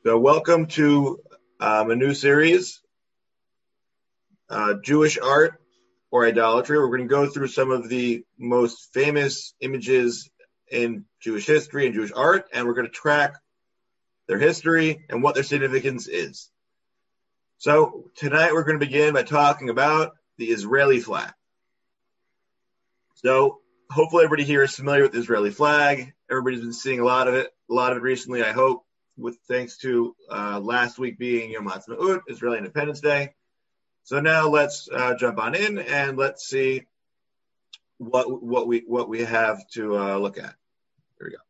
So welcome to a new series, Jewish Art or Idolatry. We're going to go through some of the most famous images in Jewish history and Jewish art, and we're going to track their history and what their significance is. So tonight we're going to begin by talking about the Israeli flag. So hopefully everybody here is familiar with the Israeli flag. Everybody's been seeing a lot of it recently, I hope, with thanks to last week being Yom Ha'atzmaut, Israeli Independence Day. So now let's jump on in and let's see what we have to look at. Here we go.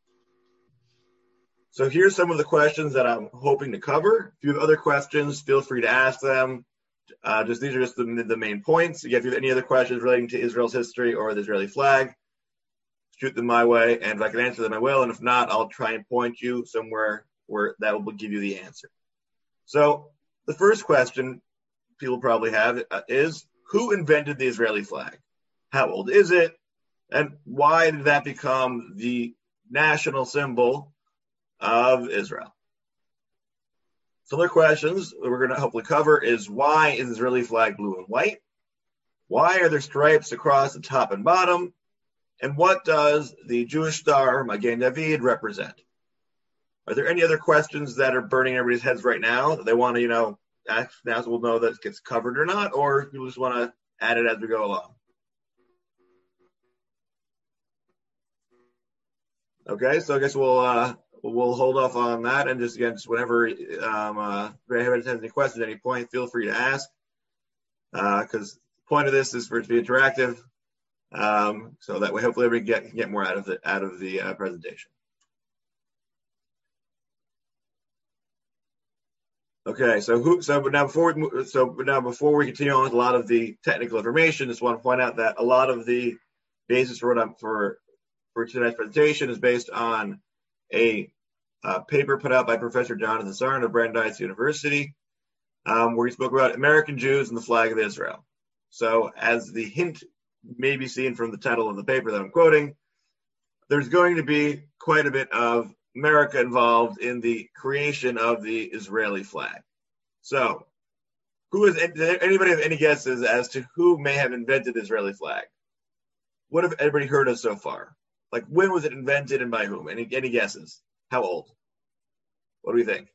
So here's some of the questions that I'm hoping to cover. If you have other questions, feel free to ask them. These are just the main points. If you have any other questions relating to Israel's history or the Israeli flag, shoot them my way, and if I can answer them, I will. And if not, I'll try and point you somewhere where that will give you the answer. So the first question people probably have is, who invented the Israeli flag? How old is it? And why did that become the national symbol of Israel? Some other questions that we're going to hopefully cover is, why is the Israeli flag blue and white? Why are there stripes across the top and bottom? And what does the Jewish star, Magen David, represent? Are there any other questions that are burning everybody's heads right now that they want to, ask now so we'll know that it gets covered or not, or you just want to add it as we go along? Okay, so I guess we'll hold off on that, and just whenever anybody has any questions at any point, feel free to ask, because the point of this is for it to be interactive, so that way hopefully we get more out of the presentation. Okay, but now before we continue on with a lot of the technical information, just want to point out that a lot of the basis for tonight's presentation is based on a paper put out by Professor Jonathan Sarn of Brandeis University, where he spoke about American Jews and the flag of Israel. So as the hint may be seen from the title of the paper that I'm quoting, there's going to be quite a bit of America involved in the creation of the Israeli flag. So does anybody have any guesses as to who may have invented the Israeli flag? What have everybody heard of so far? Like, when was it invented and by whom? Any guesses? How old? What do we think?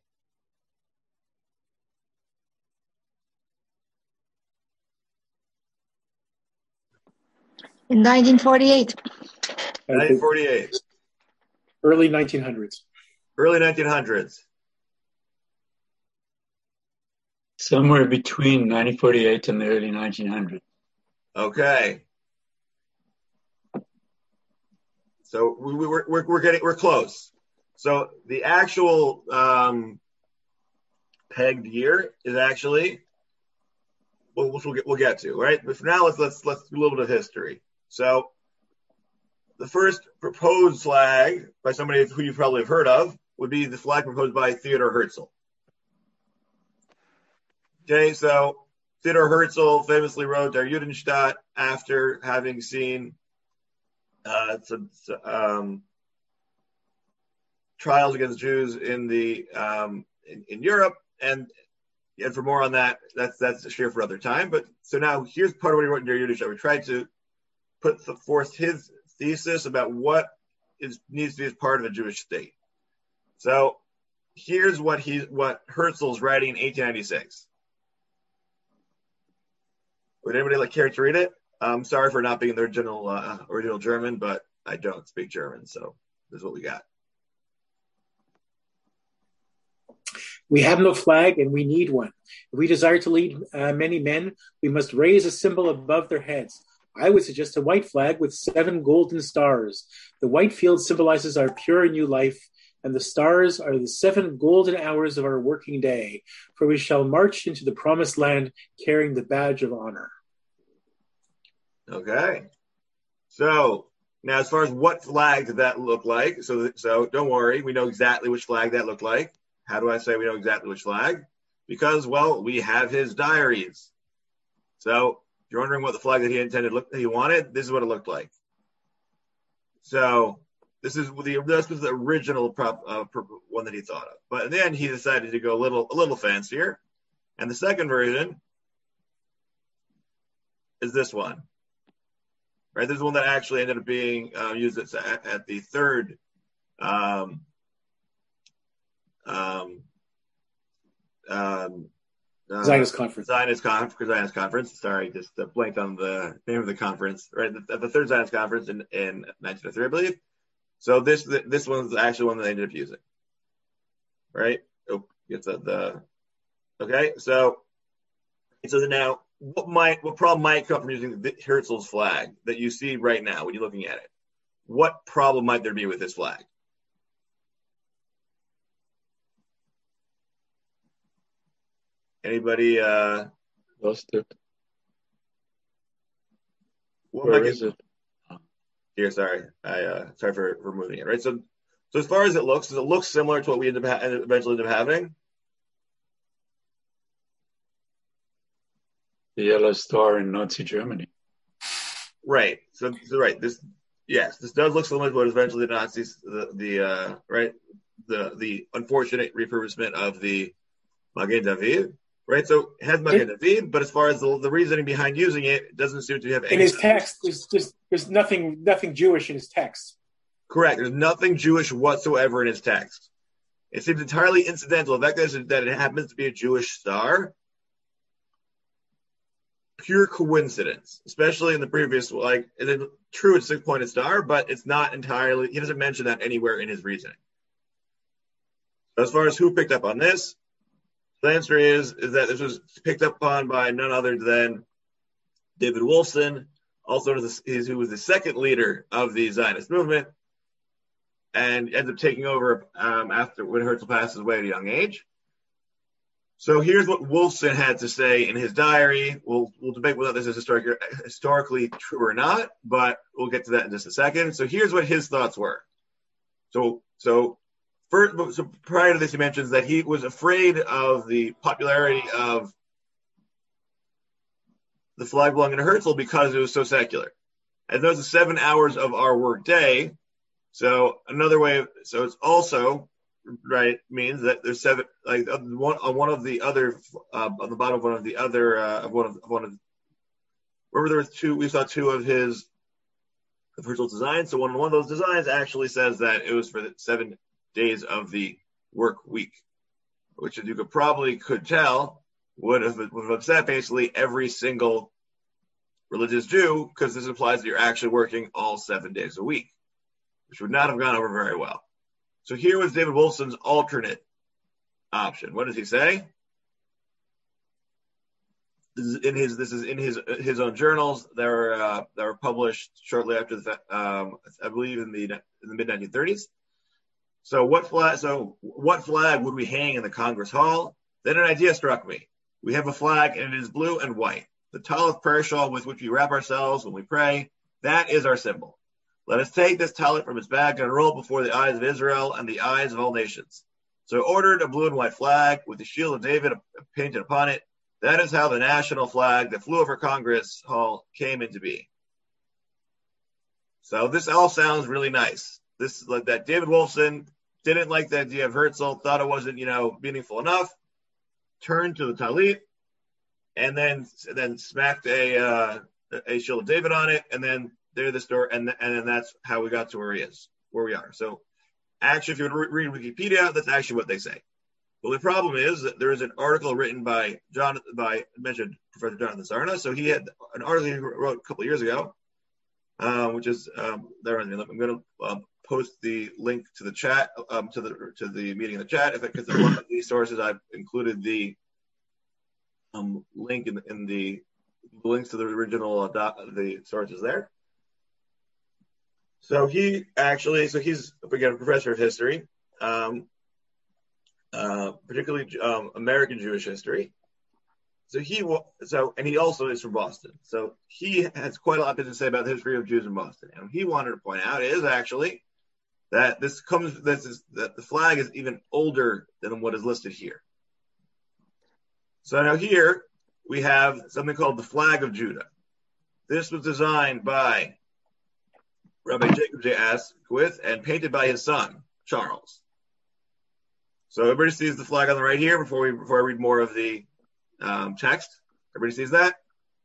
In 1948. 1948. Early 1900s. Early 1900s. Somewhere between 1948 and the early 1900s. Okay. So we're close. So the actual pegged year is actually, which we'll get to, right? But for now, let's do a little bit of history. So the first proposed flag by somebody who you probably have heard of would be the flag proposed by Theodor Herzl. Okay, so Theodor Herzl famously wrote Der Judenstaat after having seen some trials against Jews in Europe, and for more on that, that's a share for other time. But so now here's part of what he wrote in Der Judenstaat. We tried to put forth his thesis about what needs to be as part of a Jewish state. So here's what Herzl's writing in 1896. Would anybody care to read it? I'm sorry for not being the original German, but I don't speak German, so this is what we got. We have no flag, and we need one. If we desire to lead many men, we must raise a symbol above their heads. I would suggest a white flag with 7 golden stars. The white field symbolizes our pure new life, and the stars are the 7 golden hours of our working day, for we shall march into the promised land carrying the badge of honor. Okay. So now, as far as what flag did that look like, so don't worry, we know exactly which flag that looked like. How do I say we know exactly which flag? Because, well, we have his diaries. So if you're wondering what the flag that he wanted, this is what it looked like. So this was the original one that he thought of. But then he decided to go a little fancier. And the second version is this one. Right? This is one that actually ended up being used at the third Zionist conference. Zionist conference. Sorry, just blanked on the name of the conference. Right, at the third Zionist conference in 1903, I believe. So this one's actually one that they ended up using. Right? Oh, it's okay. So now, what problem might come from using Herzl's flag that you see right now when you're looking at it? What problem might there be with this flag? Anybody? Lost it. Where is it? Here, sorry. Sorry for removing it. Right. So as far as it looks similar to what we eventually end up having. The yellow star in Nazi Germany. Right. So right. This does look similar to what eventually the Nazis the unfortunate refurbishment of the Magen David. Right, so it has Magen David, but as far as the reasoning behind using it, it doesn't seem to have any. In his text, there's nothing Jewish in his text. Correct. There's nothing Jewish whatsoever in his text. It seems entirely incidental. The fact that it happens to be a Jewish star, pure coincidence. Especially in the previous, it's true, it's a six-pointed star, but it's not entirely. He doesn't mention that anywhere in his reasoning. So as far as who picked up on this. The answer is that this was picked up on by none other than David Wolfson, also who was the second leader of the Zionist movement, and ends up taking over after when Herzl passes away at a young age. So here's what Wolfson had to say in his diary. We'll debate whether this is historically true or not, but we'll get to that in just a second. So here's what his thoughts were. So prior to this, he mentions that he was afraid of the popularity of the flag belonging to Herzl because it was so secular. And those are 7 hours of our work day. So another way, so it's also right means that there's seven, like one of the other on the bottom of one of the other remember there was two. We saw two of Herzl's designs. So one of those designs actually says that it was for the 7 days of the work week, which, as you could tell, would have upset basically every single religious Jew, because this implies that you're actually working all 7 days a week, which would not have gone over very well. So here was David Wolfson's alternate option. What does he say? This is in his own journals that were published shortly after I believe in the mid 1930s. So what flag would we hang in the Congress Hall? Then an idea struck me. We have a flag and it is blue and white. The talith prayer shawl with which we wrap ourselves when we pray, that is our symbol. Let us take this talith from its bag and roll it before the eyes of Israel and the eyes of all nations. So I ordered a blue and white flag with the shield of David painted upon it. That is how the national flag that flew over Congress Hall came into being. So this all sounds really nice. This like that David Wolfson didn't like the idea of Herzl, thought it wasn't, meaningful enough, turned to the Talit, and then smacked a shield of David on it, and then there's the story, and then that's how we got to where we are. So actually, if you would read Wikipedia, that's actually what they say. Well, the problem is that there is an article written by mentioned Professor Jonathan Sarna. So he had an article he wrote a couple of years ago, which is there. I'm going to post the link to the chat, to the meeting in the chat, because a lot of these sources I've included the link in the links to the original the sources there. So he's again a professor of history, particularly American Jewish history. So he also is from Boston. So he has quite a lot to say about the history of Jews in Boston. And what he wanted to point out is actually that that the flag is even older than what is listed here. So now here we have something called the Flag of Judah. This was designed by Rabbi Jacob J. Asquith, and painted by his son, Charles. So everybody sees the flag on the right here before I read more of the text. Everybody sees that?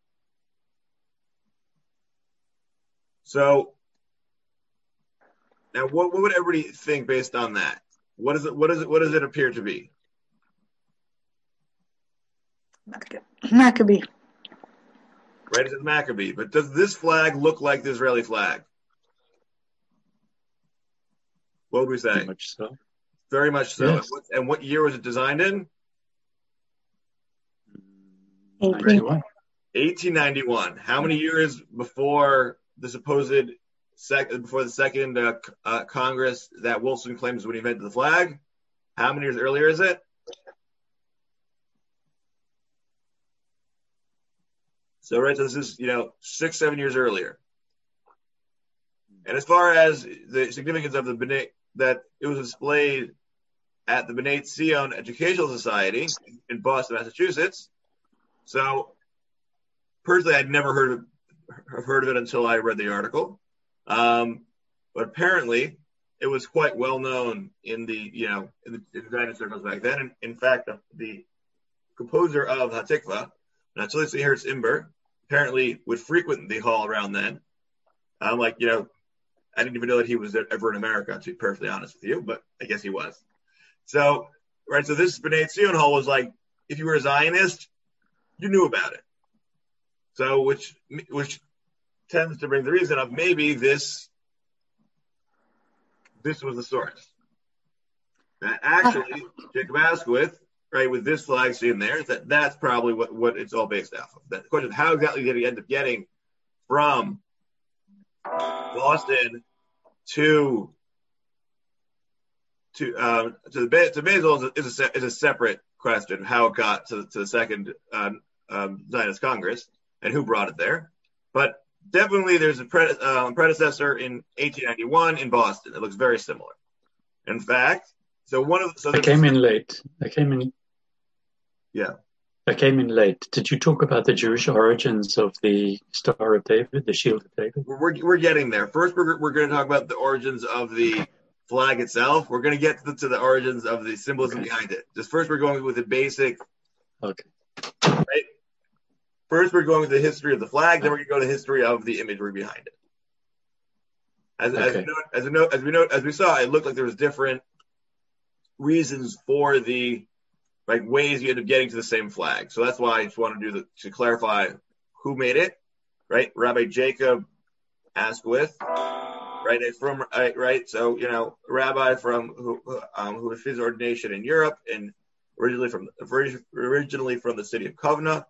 So now what would everybody think based on that? What does it appear to be? Maccabee. Right, it's Maccabee. But does this flag look like the Israeli flag? What would we say? Very much so. Very much so. Yes. And what year was it designed in? 1891. How many years before the supposed second Congress that Wilson claims when he invented the flag? How many years earlier is it? So this is 6-7 years earlier. And as far as the significance of the B'nai, that it was displayed at the B'nai Zion Educational Society in Boston, Massachusetts. So personally, I'd never heard of it until I read the article. But apparently, it was quite well known in the Zionist circles back then. And in fact, the composer of Hatikva, Natzli Hertz Imber, apparently would frequent the hall around then. I didn't even know that he was ever in America, to be perfectly honest with you, but I guess he was. So this B'nai Zion hall was like, if you were a Zionist, you knew about it. So, which tends to bring the reason of maybe this was the source. Now, actually, Jacob Asquith, with this flag seen there, that's probably what it's all based off of. The question is, how exactly did he end up getting from Boston to Basel is a separate question. How it got to the second Zionist Congress and who brought it there, but definitely there's a predecessor in 1891 in Boston. It looks very similar. In fact, I came in late. Yeah. I came in late. Did you talk about the Jewish origins of the Star of David, the Shield of David? We're getting there. First, we're going to talk about the origins of the flag itself. We're going to get to the origins of the symbolism behind it. Just first, we're going with the basic. Okay. Right. First, we're going with the history of the flag. Then we're going to go to the history of the imagery behind it. As we saw, it looked like there was different reasons for the ways you end up getting to the same flag. So that's why I just want to clarify who made it. Right, Rabbi Jacob Asquith. So a rabbi who was his ordination in Europe and originally from the city of Kovna.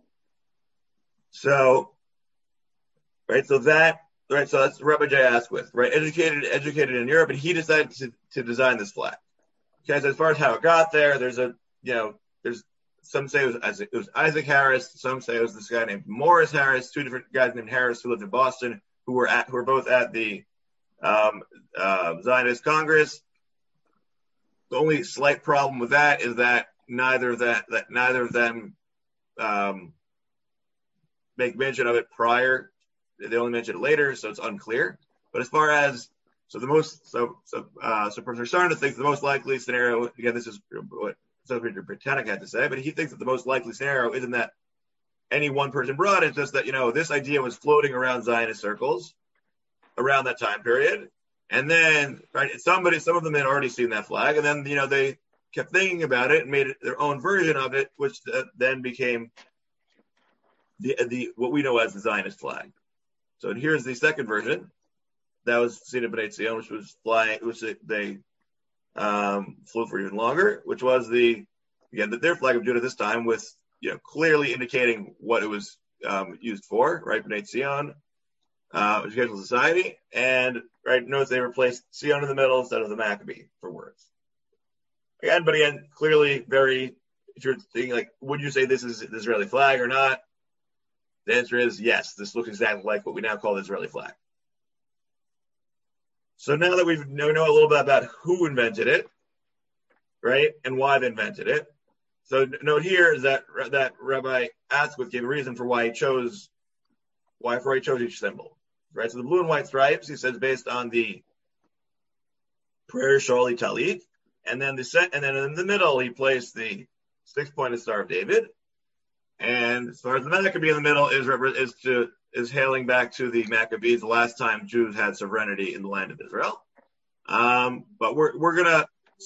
So that's Rabbi J. Asquith, educated in Europe, and he decided to design this flag. Okay, so as far as how it got there, there's some say it was Isaac Harris, some say it was this guy named Morris Harris, two different guys named Harris who lived in Boston, who were both at the Zionist Congress. The only slight problem with that is that neither of them make mention of it prior. They only mention it later, so it's unclear. But as far as Professor Sarna thinks the most likely scenario, again, this is what Sophie Britannic had to say, but he thinks that the most likely scenario isn't that any one person brought it, just that this idea was floating around Zionist circles around that time period, and then some of them had already seen that flag, and then they kept thinking about it and made it their own version of it, which then became the what we know as the Zionist flag. So here's the second version that was seen at B'nai Zion, which was flying, which they flew for even longer, which was their flag of Judah this time, with clearly indicating what it was used for, right? B'nai Zion, Educational Society, and notice they replaced Zion in the middle instead of the Maccabee for words. But again, clearly if you're thinking would you say this is the Israeli flag or not? The answer is yes. This looks exactly like what we now call the Israeli flag. So now that we know a little bit about who invented it, right, and why they invented it. So note here is that Rabbi Asquith gave a reason for why he chose each symbol. right? So the blue and white stripes, he says, based on the prayer shawli talit, and then in the middle he placed the 6-pointed Star of David, and as far as the Maccabee in the middle is hailing back to the Maccabees, the last time Jews had sovereignty in the land of Israel. But we're going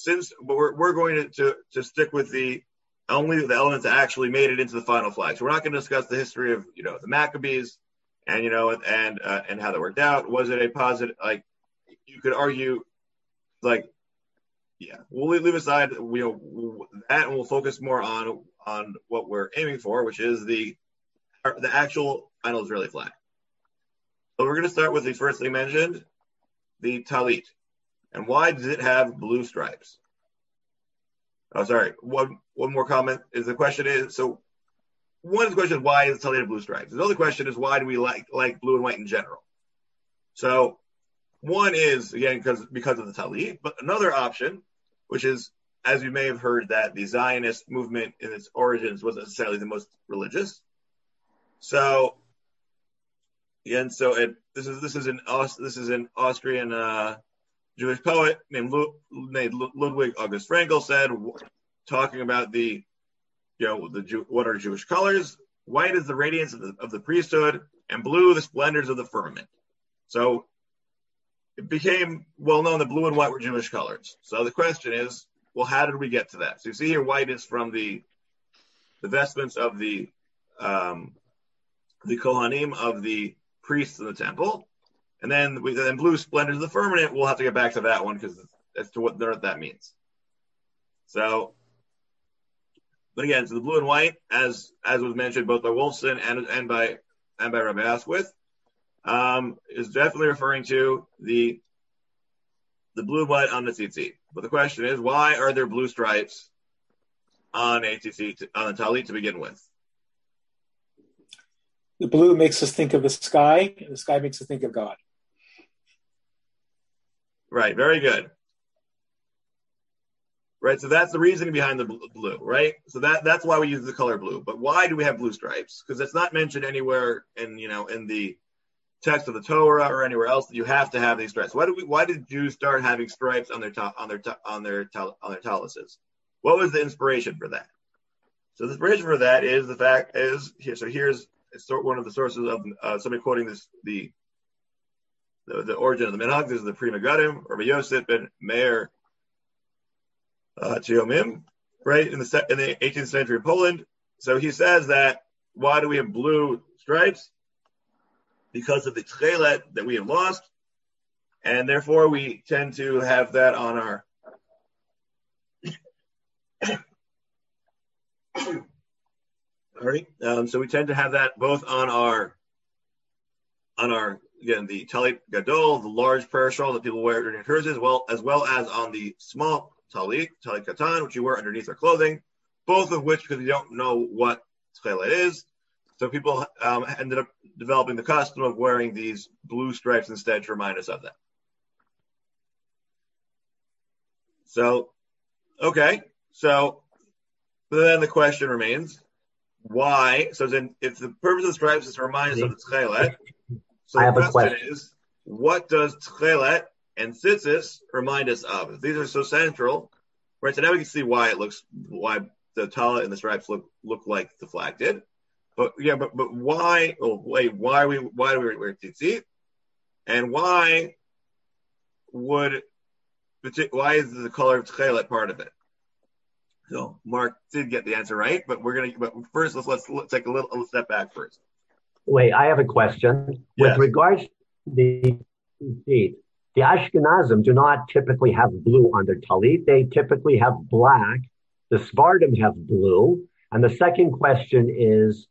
to stick with only the elements that actually made it into the final flag. So we're not going to discuss the history of the Maccabees and and how that worked out. Was it a positive? Like you could argue, like we'll leave aside that, and we'll focus more on what we're aiming for, which is the actual final Israeli flag. So we're going to start with the first thing mentioned, the talit. And why does it have blue stripes? Oh, sorry. One more comment is the question is, so one of the questions is why is the talit have blue stripes? The other question is why do we like blue and white in general? So one is, again, because of the talit, but another option, which is, as you may have heard, that the Zionist movement in its origins wasn't necessarily the most religious. So, again, this is an Austrian Jewish poet named Ludwig August Frankl said, talking about what are Jewish colors? White is the radiance of the priesthood, and blue the splendors of the firmament. So it became well known that blue and white were Jewish colors. So the question is, well, how did we get to that? So you see here, white is from the vestments of the Kohanim, of the priests in the temple. And then blue splendors of the firmament, we'll have to get back to that one because as to what that means. So, but again, so the blue and white, as was mentioned both by Wolfson and by Rabbi Asquith, is definitely referring to the blue and white on the tzitzit. But the question is, why are there blue stripes on a tzitzit, on the talit to begin with? The blue makes us think of the sky, and the sky makes us think of God. Right, very good. Right, so that's the reasoning behind the blue, right? So that's why we use the color blue. But why do we have blue stripes? Because it's not mentioned anywhere in the text of the Torah or anywhere else that you have to have these stripes. Why did Jews start having stripes on their taluses? What was the inspiration for that? So the inspiration for that is here's one of the sources of somebody quoting this the origin of the minhag. This is the Pri Megadim, Rabbi Yosef ben Meir Chiomim, right, in the 18th century in Poland. So he says that why do we have blue stripes? Because of the tchelet that we have lost, and therefore we tend to have that on our so we tend to have that both on our again the talit gadol, the large prayer shawl that people wear underneath hers, as well as on the small talit katan, which you wear underneath our clothing, both of which, because you don't know what tchelet is, so people ended up developing the custom of wearing these blue stripes instead to remind us of that. So, okay, but then the question remains, why? So then, if the purpose of the stripes is to remind us of the tchelet, so the question is, what does tchelet and tzitzis remind us of? If these are so central, right? So now we can see why the talit and the stripes look like the flag did. But why? Oh wait, why do we wear tzitzit? And why is the color of tchelet part of it? So Mark did get the answer right, but first let's take a little step back first. Wait, I have a question. Yes. With regards to the tzitzit, the Ashkenazim do not typically have blue on their talit. They typically have black. The Sephardim have blue. And the second question is,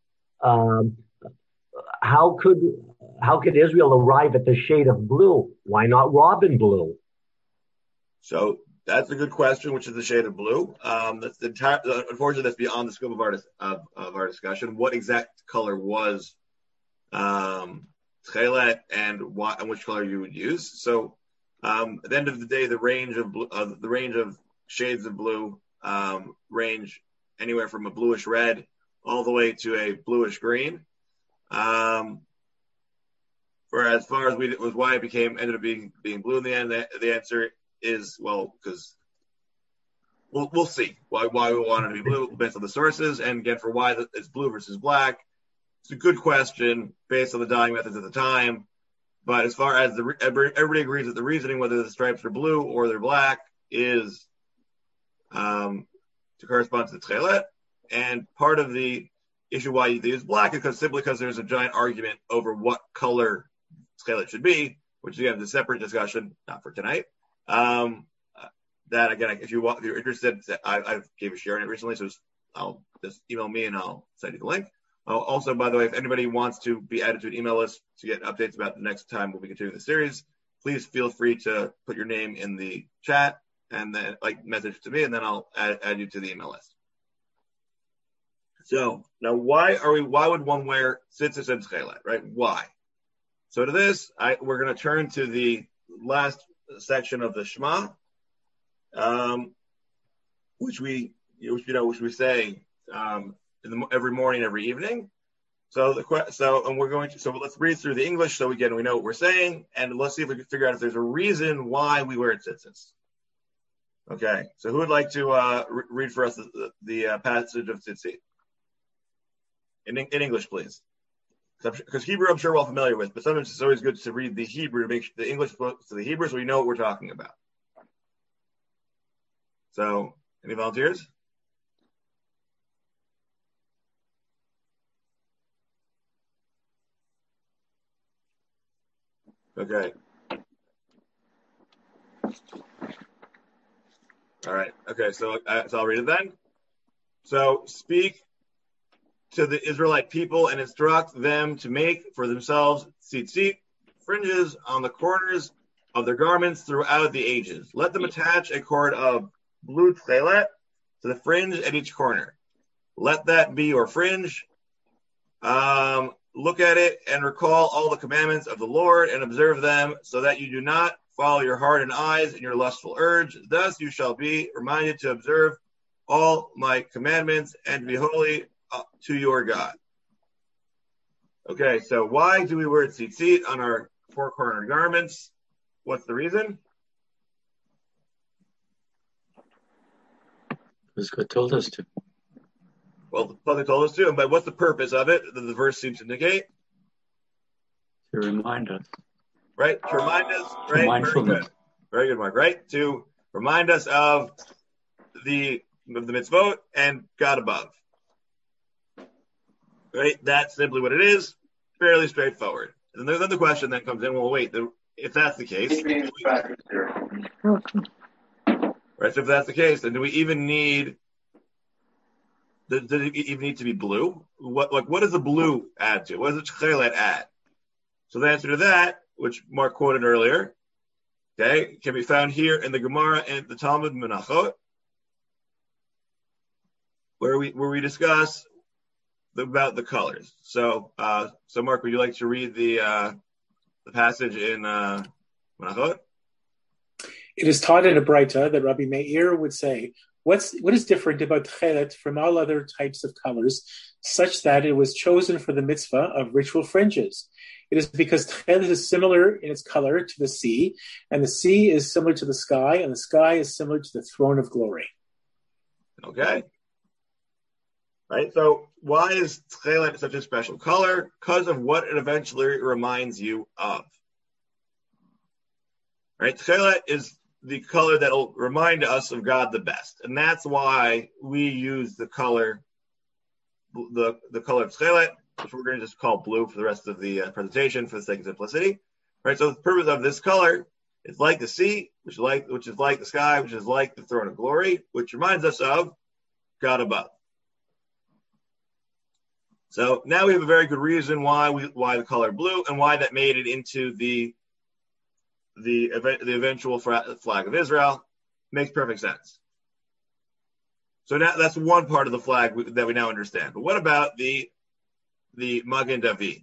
how could Israel arrive at the shade of blue? Why not robin blue? So that's a good question. Which is the shade of blue? Unfortunately, that's beyond the scope of our discussion. What exact color was tchelet and which color you would use? So at the end of the day, the range of shades of blue range anywhere from a bluish red all the way to a bluish green. For as far as was why it ended up being blue in the end, the answer is, well, because we'll see why we want it to be blue based on the sources, and again for why it's blue versus black. It's a good question based on the dyeing methods at the time, but as far as everybody agrees that the reasoning whether the stripes are blue or they're black is to correspond to the tchelet, and part of the issue why they use black is simply because there's a giant argument over what color tchelet should be, which again is a separate discussion, not for tonight. That again, if you're interested, I gave a share on it recently, so I'll just email me and I'll send you the link. Also, by the way, if anybody wants to be added to an email list to get updates about the next time we'll be continuing the series, please feel free to put your name in the chat and then message to me, and then I'll add you to the email list. So now, why would one wear tzitzis and tchelet, right? Why? So to this, we're going to turn to the last section of the Shema, which we say every morning, every evening. So let's read through the English so we know what we're saying, and let's see if we can figure out if there's a reason why we wear tzitzis. Okay, so who would like to read for us the passage of tzitzit in English, please? Because Hebrew, I'm sure we're all familiar with, but sometimes it's always good to read the Hebrew to make sure the English to the Hebrew so we know what we're talking about. So, any volunteers? Okay. All right. Okay. So I'll read it then. So speak to the Israelite people and instruct them to make for themselves tzitzit, fringes on the corners of their garments throughout the ages. Let them attach a cord of blue tchelet to the fringe at each corner. Let that be your fringe. Look at it and recall all the commandments of the Lord and observe them so that you do not follow your heart and eyes and your lustful urge. Thus you shall be reminded to observe all my commandments and be holy to your God. Okay, so why do we wear tzitzit on our four-cornered garments? What's the reason? Because God told us to. Well, the Father told us to, but what's the purpose of it? The verse seems to indicate. To remind us. Right? To remind us, right? Mindfulness. Very good. Very good, Mark, right? To remind us of the mitzvot and God above. Right? That's simply what it is. Fairly straightforward. And then the question that comes in, well, wait, if that's the case, right? So if that's the case, then do we even need? Does it even need to be blue? What does the blue add to? What does the tchelet add? So the answer to that, which Mark quoted earlier, okay, can be found here in the Gemara and the Talmud Menachot, where we discuss about the colors. So Mark, would you like to read the passage in Menachot? It is taught in a Braita that Rabbi Meir would say, what is different about tchelet from all other types of colors, such that it was chosen for the mitzvah of ritual fringes? It is because tchelet is similar in its color to the sea, and the sea is similar to the sky, and the sky is similar to the throne of glory. Okay. Right, so why is tchelet such a special color? Because of what it eventually reminds you of. Right, tchelet is the color that will remind us of God the best, and that's why we use the color, the color of tchelet, which we're going to just call blue for the rest of the presentation for the sake of simplicity. Right, so the purpose of this color is like the sea, which is like the sky, which is like the throne of glory, which reminds us of God above. So now we have a very good reason why the color blue and why that made it into the eventual flag of Israel. Makes perfect sense. So now that's one part of the flag that we now understand. But what about the Magen David?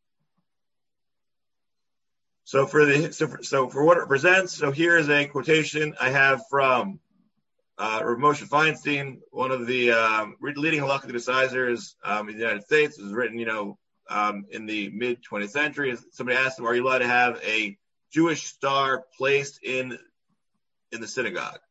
So for what it represents, so here is a quotation I have from Rav Moshe Feinstein, one of the leading halakhic decisors in the United States. It was written, in the mid 20th century. Somebody asked him, "Are you allowed to have a Jewish star placed in the synagogue?"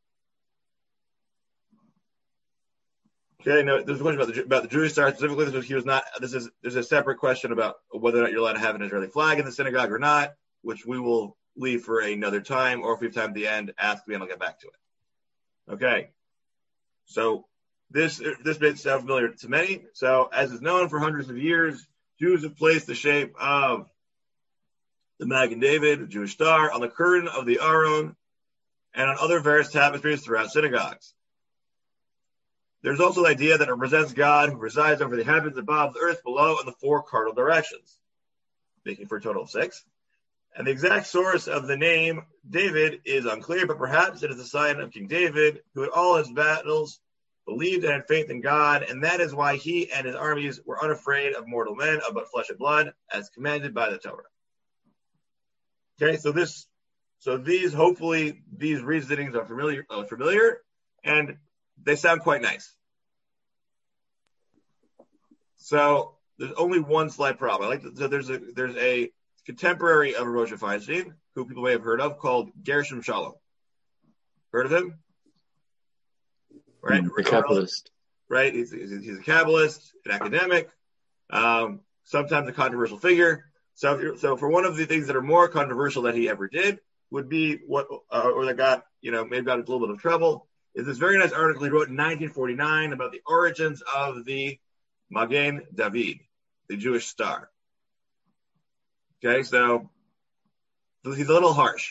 Okay, no, there's a question about the Jewish star specifically. There's a separate question about whether or not you're allowed to have an Israeli flag in the synagogue or not, which we will leave for another time, or if we have time at the end, ask me and I'll get back to it. Okay, so this may sound familiar to many. So, as is known for hundreds of years, Jews have placed the shape of the Magen David, the Jewish star, on the curtain of the Aron and on other various tapestries throughout synagogues. There's also the idea that it represents God who resides over the heavens above, the earth below, and the four cardinal directions, making for a total of 6. And the exact source of the name David is unclear, but perhaps it is a sign of King David, who in all his battles believed and had faith in God, and that is why he and his armies were unafraid of mortal men, of but flesh and blood, as commanded by the Torah. Okay, so these reasonings are familiar, and they sound quite nice. So there's only one slight problem. There's a contemporary of Moshe Feinstein, who people may have heard of, called Gershom Shalom. Heard of him? Right, the Kabbalist. Right, he's a Kabbalist, an academic, sometimes a controversial figure. So for one of the things that are more controversial that he ever did would be maybe got into a little bit of trouble, is this very nice article he wrote in 1949 about the origins of the Magen David, the Jewish star. Okay, so he's a little harsh.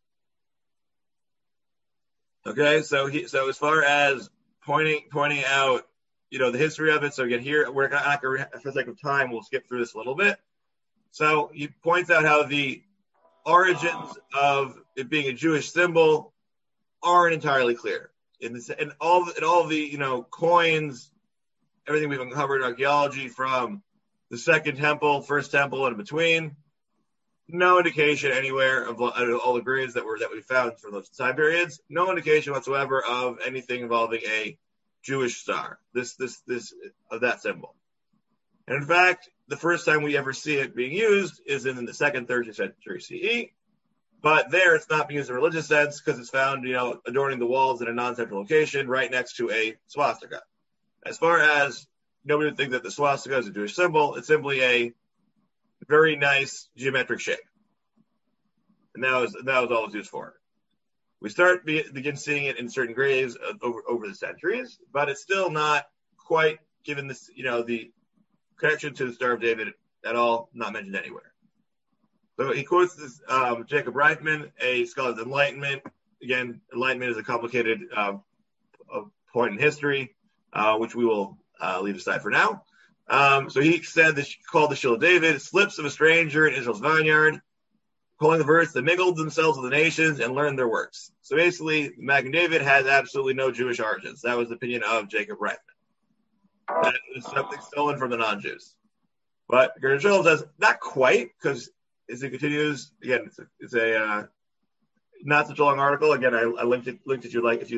Okay, so as far as pointing out, the history of it. So again, here we're not going to, for the sake of time, we'll skip through this a little bit. So he points out how the origins of it being a Jewish symbol aren't entirely clear. In all the coins, everything we've uncovered in archaeology from the Second Temple, First Temple, and in between, no indication anywhere of all the graves that we found from those time periods. No indication whatsoever of anything involving a Jewish star. This of that symbol. And in fact, the first time we ever see it being used is in the 2nd, 3rd century CE. But there, it's not being used in a religious sense because it's found, adorning the walls in a non-central location right next to a swastika. As far as nobody would think that the swastika is a Jewish symbol, it's simply a very nice geometric shape. And that was all it's used for. We begin seeing it in certain graves over the centuries, but it's still not quite given this, the connection to the Star of David at all, not mentioned anywhere. So he quotes this Jacob Reichman, a scholar of Enlightenment. Again, Enlightenment is a complicated point in history, which we will leave aside for now. So he said that she called the Shield of David slips of a stranger in Israel's vineyard, calling the verse that mingled themselves with the nations and learned their works. So basically, Magen David has absolutely no Jewish origins. That was the opinion of Jacob Reichman. That is something stolen from the non-Jews. But Gershom Shalom says not quite, because as it continues, again, it's a not such a long article. Again, I linked it if you'd like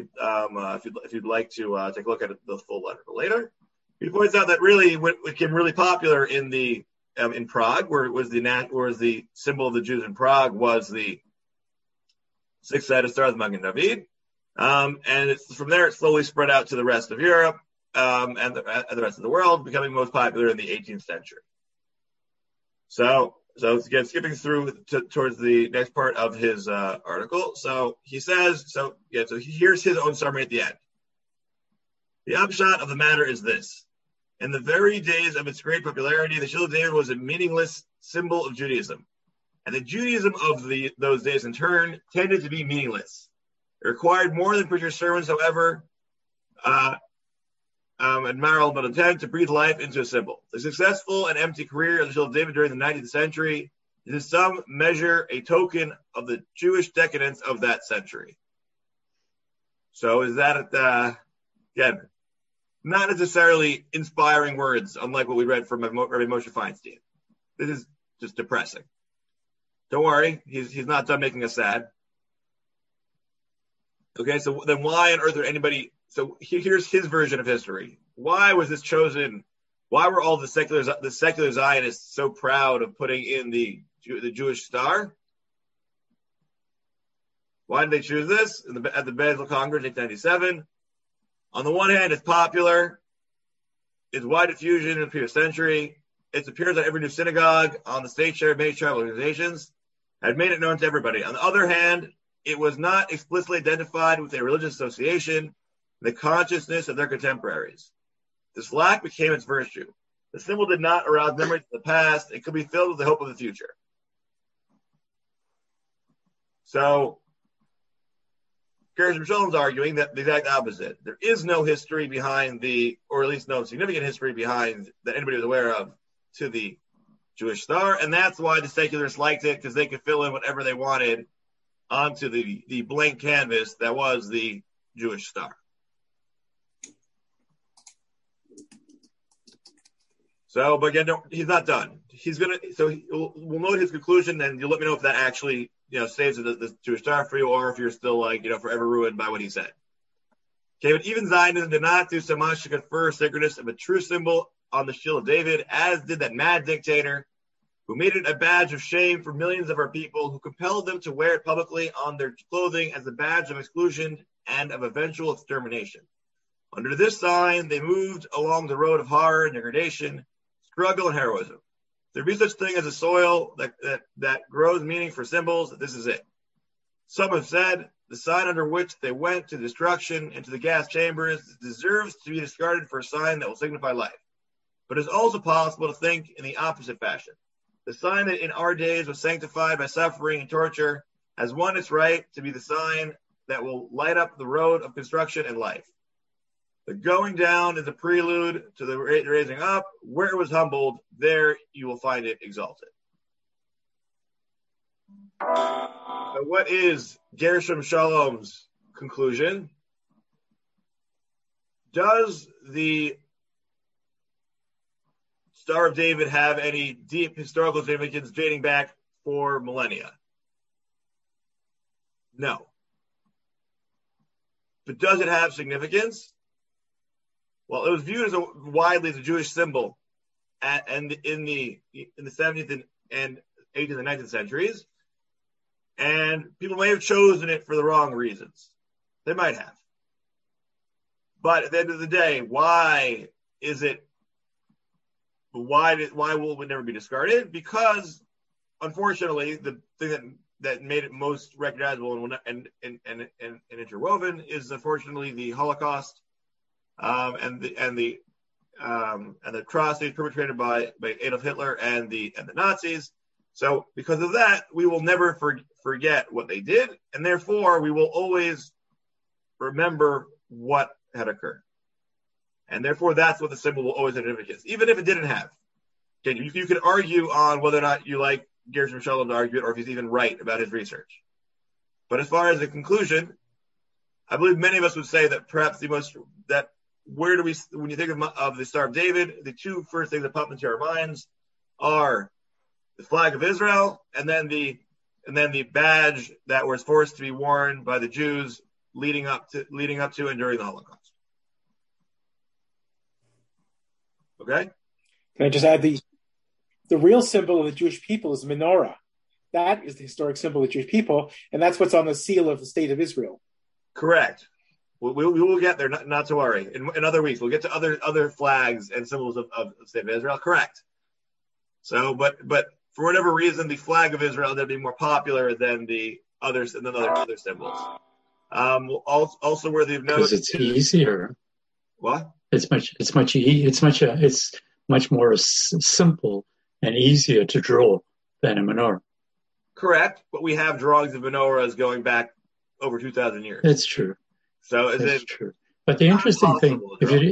to take a look at the full article later. He points out that really what became really popular in Prague, where it was the symbol of the Jews in Prague was the 6-sided star of the Magen David, and from there it slowly spread out to the rest of Europe and the rest of the world, becoming most popular in the 18th century. So again, skipping through towards the next part of his article. So he says, so here's his own summary at the end. The upshot of the matter is this. In the very days of its great popularity, the Shield of David was a meaningless symbol of Judaism. And the Judaism of those days, in turn, tended to be meaningless. It required more than preacher sermons, however, admirable but intent to breathe life into a symbol. The successful and empty career of the Shield of David during the 19th century is in some measure a token of the Jewish decadence of that century. So is that, again, not necessarily inspiring words, unlike what we read from Rabbi Moshe Feinstein. This is just depressing. Don't worry, he's not done making us sad. Okay, so then why on earth would anybody... So here's his version of history. Why was this chosen Why were all the secular Zionists so proud of putting in the Jewish star? Why did they choose this at the Basel Congress in 1897? On the one hand, it's popular. It's wide diffusion in the previous century. It appears on every new synagogue, on the state share of many tribal organizations, had made it known to everybody. On the other hand, it was not explicitly identified with a religious association in the consciousness of their contemporaries. This lack became its virtue. The symbol did not arouse memories of the past. It could be filled with the hope of the future. So, Gershom Shalom's arguing that the exact opposite. There is no history behind or at least no significant history behind that anybody was aware of to the Jewish star, and that's why the secularists liked it, because they could fill in whatever they wanted onto the blank canvas that was the Jewish star. So, but again, he's not done. We'll note his conclusion, and you'll let me know if that actually, saves the Jewish star for you, or if you're still forever ruined by what he said. Okay, but even Zionism did not do so much to confer sacredness of a true symbol on the shield of David, as did that mad dictator who made it a badge of shame for millions of our people, who compelled them to wear it publicly on their clothing as a badge of exclusion and of eventual extermination. Under this sign, they moved along the road of horror and degradation, struggle and heroism. If there be such thing as a soil that grows meaning for symbols, this is it. Some have said the sign under which they went to destruction into the gas chambers deserves to be discarded for a sign that will signify life. But it's also possible to think in the opposite fashion. The sign that in our days was sanctified by suffering and torture has won its right to be the sign that will light up the road of construction and life. The going down is a prelude to the raising up. Where it was humbled, there you will find it exalted. So what is Gershom Shalom's conclusion? Does the Star of David have any deep historical significance dating back for millennia? No. But does it have significance? Well, it was viewed widely as a Jewish symbol in the 17th and 18th and 19th centuries, and people may have chosen it for the wrong reasons. They might have. But at the end of the day, why will it never be discarded? Because, unfortunately, the thing that made it most recognizable and interwoven is, unfortunately, the Holocaust and the atrocities perpetrated by Adolf Hitler and the Nazis. So, because of that, we will never forget what they did, and therefore we will always remember what had occurred. And therefore, that's what the symbol will always have significance, even if it didn't have. Okay, you could argue on whether or not you like Gershom Shalom's argument, or if he's even right about his research. But as far as the conclusion, I believe many of us would say that perhaps when you think of the Star of David, the two first things that pop into our minds are the flag of Israel, and then the badge that was forced to be worn by the Jews leading up to and during the Holocaust. Okay? Can I just add the real symbol of the Jewish people is the menorah. That is the historic symbol of the Jewish people, and that's what's on the seal of the state of Israel. Correct. We will get there, not to worry. In other weeks, we'll get to other flags and symbols of the state of Israel. Correct. So, but for whatever reason, the flag of Israel ended up being more popular than the others and other symbols. Also worthy of note, because it's easier. What? It's much more simple and easier to draw than a menorah. Correct, but we have drawings of menorahs going back over 2,000 years. That's true. So that's true. But the interesting thing,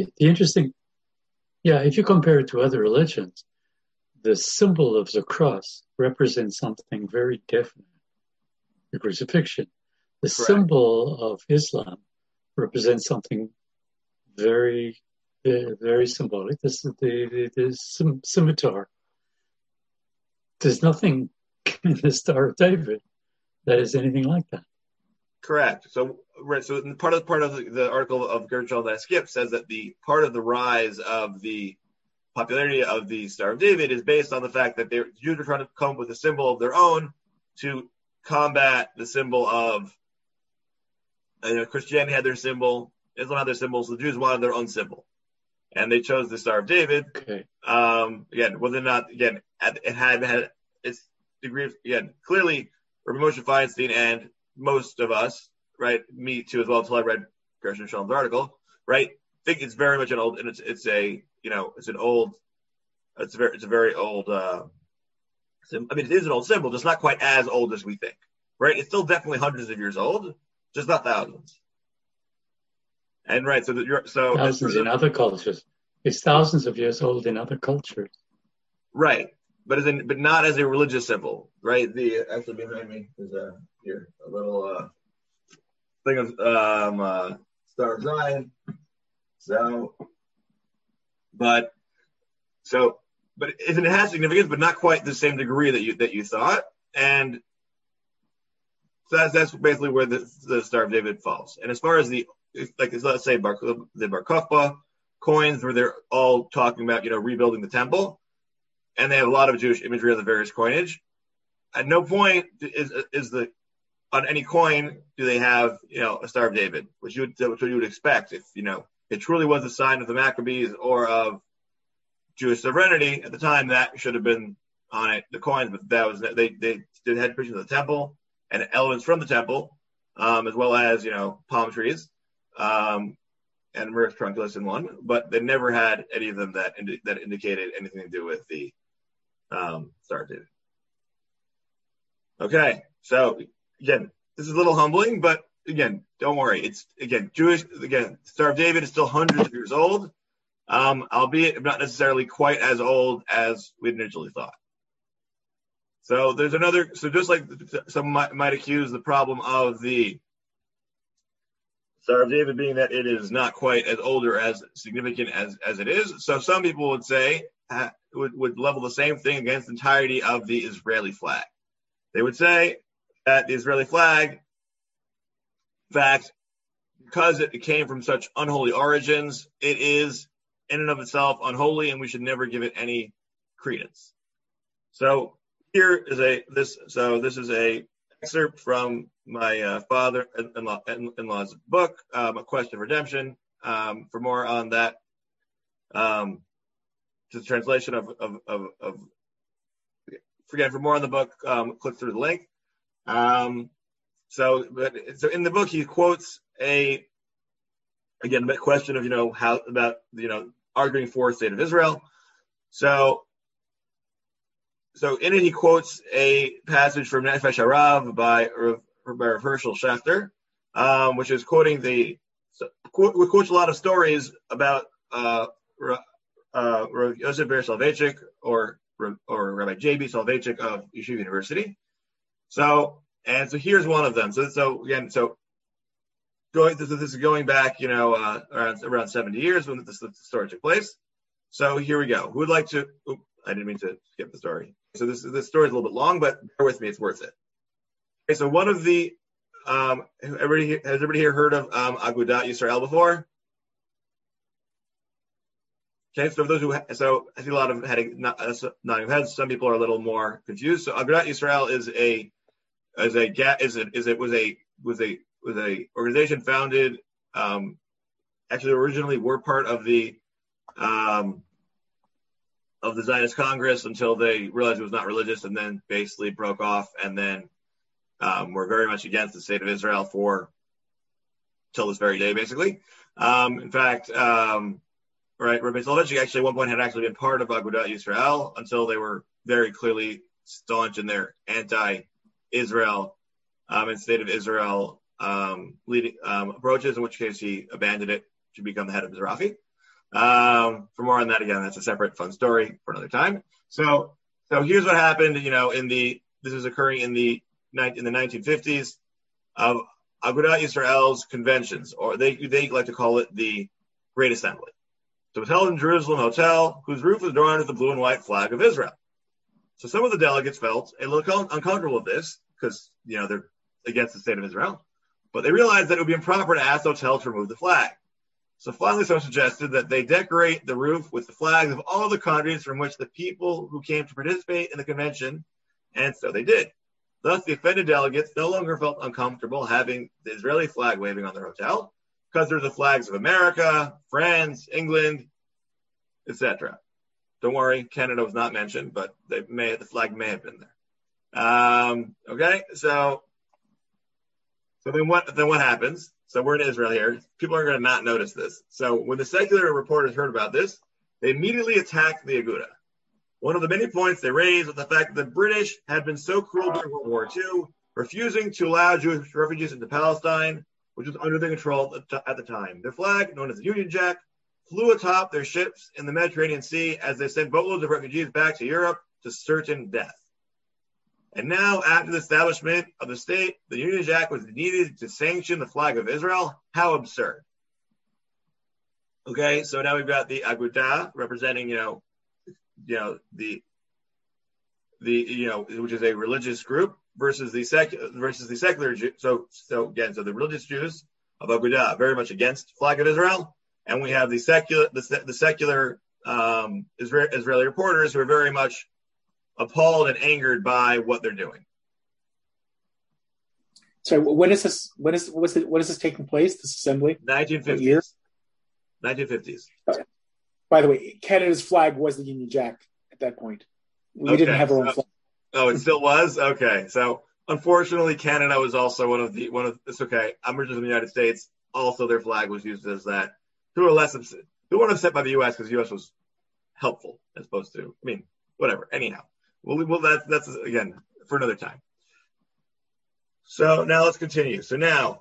if you compare it to other religions, the symbol of the cross represents something very definite, the crucifixion. The symbol of Islam represents something very, very symbolic. This is the scimitar. There's nothing in the Star of David that is anything like that. Correct. So part of the article of Gershom that I skipped says that the part of the rise of the popularity of the Star of David is based on the fact that the Jews were trying to come up with a symbol of their own to combat the symbol of Christianity had their symbol, Islam had their symbol, so the Jews wanted their own symbol. And they chose the Star of David. Okay. Again, whether or not, it had its degree of, clearly, Rabbi Moshe Feinstein and most of us, right, me too as well, until I read Gershon Shalom's article, right, think it's very much an old, and it's a very old, it is an old symbol, just not quite as old as we think, right? It's still definitely hundreds of years old, just not thousands. And right, so thousands in other cultures. It's thousands of years old in other cultures. Right, but not as a religious symbol, right? Actually behind me is a little thing of Star of Zion. But it has significance, but not quite the same degree that you thought, and so that's basically where the Star of David falls. And as far as let's say the Bar Kokhba coins, where they're all talking about rebuilding the temple, and they have a lot of Jewish imagery on the various coinage. At no point is on any coin do they have a Star of David, which you would expect if it truly was a sign of the Maccabees or of Jewish sovereignty at the time. That should have been on it, the coins, but that was they had pictures of the temple and elements from the temple, as well as palm trees, and Myrrh trunculus in one, but they never had any of them that indicated anything to do with the Star of David. Okay, so again, this is a little humbling, but again, don't worry. It's Jewish. Again, Star of David is still hundreds of years old, albeit not necessarily quite as old as we initially thought. So there's another. So just like some might accuse the problem of the Star of David being that it is not quite as old or as significant as it is. So some people would say would level the same thing against the entirety of the Israeli flag. They would say that the Israeli flag, in fact, because it came from such unholy origins, it is in and of itself unholy, and we should never give it any credence. So this is a excerpt from my father-in-law's book, A Question of Redemption. For more on that, just translation for more on the book, click through the link. So in the book he quotes a question of how about arguing for state of Israel. So in it he quotes a passage from Nefesh Harav by Rav Hershel Schachter, which is quotes a lot of stories about Rav Yosef Ber Soloveitchik or Rabbi J.B. Soloveitchik of Yeshiva University. So here's one of them. This is going back, around 70 years when the story took place. So here we go. Who would like to? I didn't mean to skip the story. So this story is a little bit long, but bear with me, it's worth it. Okay, so one of the has everybody here heard of Agudat Yisrael before? Okay, so those I see a lot of nodding heads. Some people are a little more confused. So Agudat Yisrael was a organization founded. Actually, originally were part of the Zionist Congress until they realized it was not religious, and then basically broke off, and then were very much against the state of Israel till this very day, basically. In fact, Rabbi Soloveitchik actually at one point had actually been part of Agudat Yisrael until they were very clearly staunch in their anti-Israel and state of Israel leading approaches, in which case he abandoned it to become the head of Mizrahi. For more on that, again, that's a separate fun story for another time. So here's what happened. This is occurring in the 1950s of Agudat Yisrael's conventions, or they like to call it the Great Assembly. So it was held in Jerusalem Hotel, whose roof was drawn with the blue and white flag of Israel. So some of the delegates felt a little uncomfortable with this because they're against the state of Israel, but they realized that it would be improper to ask the hotel to remove the flag. So finally, someone suggested that they decorate the roof with the flags of all the countries from which the people who came to participate in the convention, and so they did. Thus, the offended delegates no longer felt uncomfortable having the Israeli flag waving on their hotel, because there's the flags of America, France, England, etc. Don't worry, Canada was not mentioned, but the flag may have been there. Okay, so then what happens? So we're in Israel here. People are going to not notice this. So when the secular reporters heard about this, they immediately attacked the Aguda. One of the many points they raised was the fact that the British had been so cruel during World War II, refusing to allow Jewish refugees into Palestine, which was under their control at the time. Their flag, known as the Union Jack, flew atop their ships in the Mediterranean Sea as they sent boatloads of refugees back to Europe to certain death. And now, after the establishment of the state, the Union Jack was needed to sanction the flag of Israel. How absurd. Okay, so now we've got the Aguda representing, which is a religious group versus the secular Jew. So the religious Jews of Aguda very much against the flag of Israel, and we have the secular Israeli reporters who are very much appalled and angered by what they're doing. So when is this taking place? This assembly? 1950s. 1950s. By the way, Canada's flag was the Union Jack at that point. We didn't have our own flag. Oh, it still was? Okay. So unfortunately, Canada was also one of it's okay. I'm originally from the United States. Also, their flag was used as that. Who weren't upset by the U.S. because the U.S. was helpful as opposed to, whatever. Anyhow. Well, that's again for another time. So now let's continue. So now,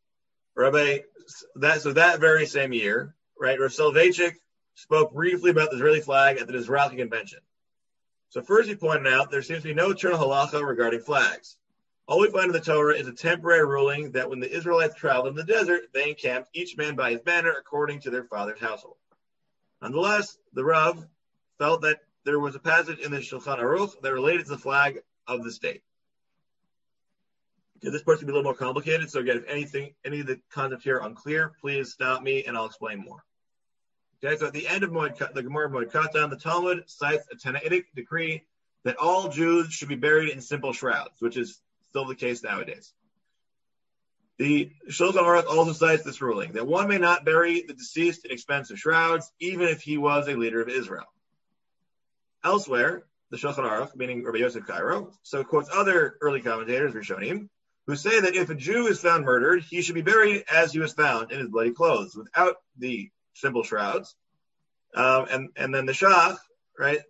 that very same year, right? Rav Soloveitchik spoke briefly about the Israeli flag at the Israeli Convention. So first, he pointed out there seems to be no eternal halacha regarding flags. All we find in the Torah is a temporary ruling that when the Israelites traveled in the desert, they encamped each man by his banner according to their father's household. Nonetheless, the Rav felt that there was a passage in the Shulchan Aruch that related to the flag of the state. Okay, this part's going to be a little more complicated. So again, if any of the concepts here are unclear, please stop me and I'll explain more. Okay, so at the end of the Gemara of Moed Katan, the Talmud cites a Tanaitic decree that all Jews should be buried in simple shrouds, which is still the case nowadays. The Shulchan Aruch also cites this ruling, that one may not bury the deceased in expensive shrouds, even if he was a leader of Israel. Elsewhere, the Shulchan Aruch, meaning Rabbi Yosef Karo, so quotes other early commentators, Rishonim, who say that if a Jew is found murdered, he should be buried as he was found in his bloody clothes, without the simple shrouds. And then the Shach, right?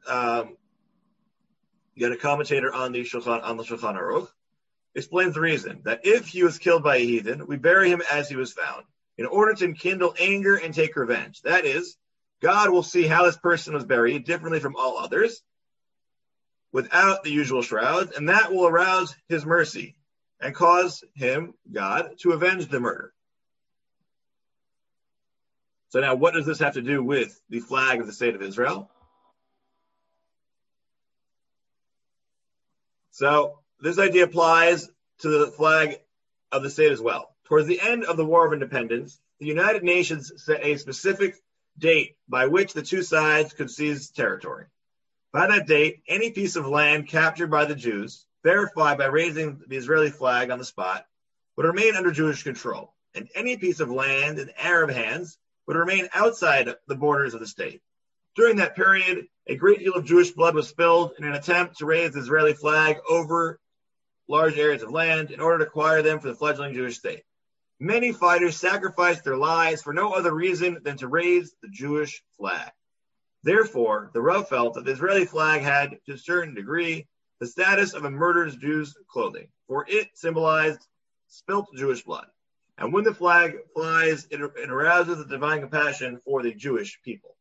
You got a commentator on the Shulchan Aruch, explains the reason that if he was killed by a heathen, we bury him as he was found, in order to enkindle anger and take revenge. That is, God will see how this person was buried differently from all others, without the usual shrouds, and that will arouse his mercy and cause him, God, to avenge the murder. So now, what does this have to do with the flag of the state of Israel? So this idea applies to the flag of the state as well. Towards the end of the War of Independence, the United Nations set a specific date by which the two sides could seize territory. By that date, any piece of land captured by the Jews, verified by raising the Israeli flag on the spot, would remain under Jewish control, and any piece of land in Arab hands would remain outside the borders of the state. During that period, a great deal of Jewish blood was spilled in an attempt to raise the Israeli flag over large areas of land in order to acquire them for the fledgling Jewish state. Many fighters sacrificed their lives for no other reason than to raise the Jewish flag. Therefore, the Rav felt that the Israeli flag had, to a certain degree, the status of a murdered Jew's clothing, for it symbolized spilt Jewish blood. And when the flag flies, it arouses the divine compassion for the Jewish people.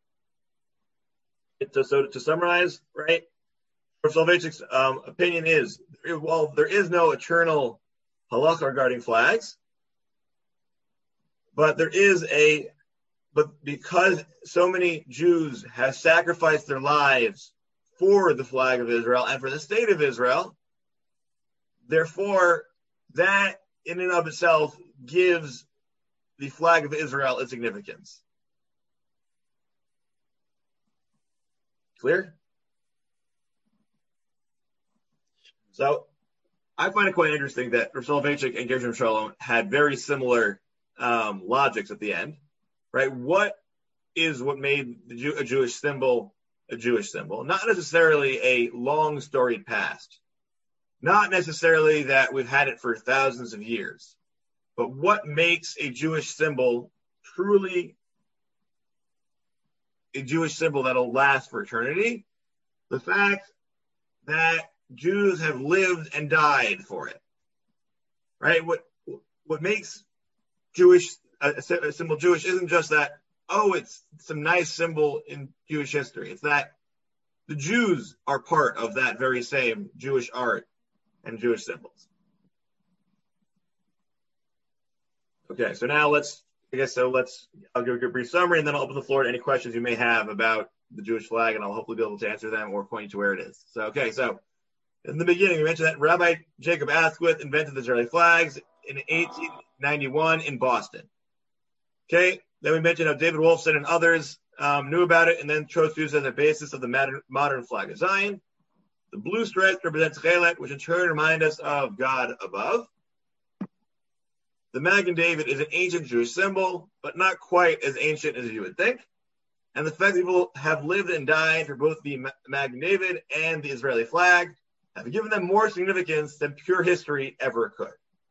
So to summarize, right, Soloveitchik's opinion is, while there is no eternal halacha regarding flags, but because so many Jews have sacrificed their lives for the flag of Israel and for the state of Israel, therefore, that in and of itself gives the flag of Israel its significance? Clear? So I find it quite interesting that Rav Soloveitchik and Gershom Shalom had very similar logics at the end, right? What made a Jewish symbol a Jewish symbol? Not necessarily a long storied past, not necessarily that we've had it for thousands of years, but what makes a Jewish symbol truly a Jewish symbol that'll last for eternity? The fact that Jews have lived and died for it, right? What makes a symbol Jewish isn't just that, oh, it's some nice symbol in Jewish history. It's that the Jews are part of that very same Jewish art and Jewish symbols. Okay, so now I'll give a brief summary and then I'll open the floor to any questions you may have about the Jewish flag, and I'll hopefully be able to answer them or point you to where it is. So in the beginning, we mentioned that Rabbi Jacob Asquith invented the Israeli flags in 1891 in Boston. Okay, then we mentioned how David Wolfson and others knew about it and then chose to use it as a basis of the modern flag of Zion. The blue stripe represents Chelet, which in turn remind us of God above. The Magen David is an ancient Jewish symbol, but not quite as ancient as you would think. And the fact that people have lived and died for both the Magen David and the Israeli flag have given them more significance than pure history ever could.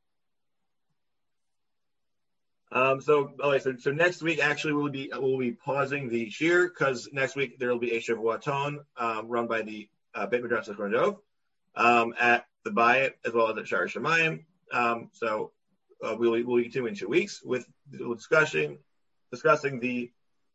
So next week, actually, we'll be pausing the shir because next week there will be a Shavuaton run by the Beit Midrash Zichron Dov at the Bayit as well as at Shar Shemayim. We'll continue in 2 weeks with discussing the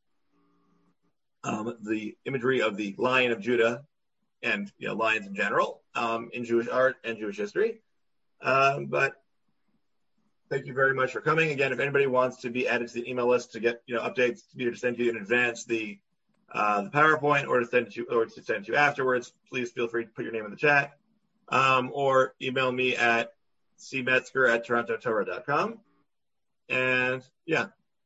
imagery of the Lion of Judah and lions in general in Jewish art and Jewish history. But thank you very much for coming. Again, if anybody wants to be added to the email list to get updates, either to send you in advance the PowerPoint or to send you afterwards, please feel free to put your name in the chat or email me at cmetzger@torontotorah.com. And yeah.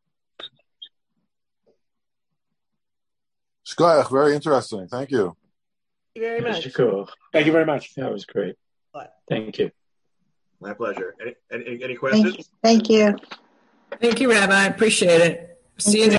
Shkoyach, very interesting. Thank you. Thank you very much. Thank you very much. That was great. Thank you. My pleasure. Any questions? Thank you. Thank you, Rabbi. I appreciate it. See you.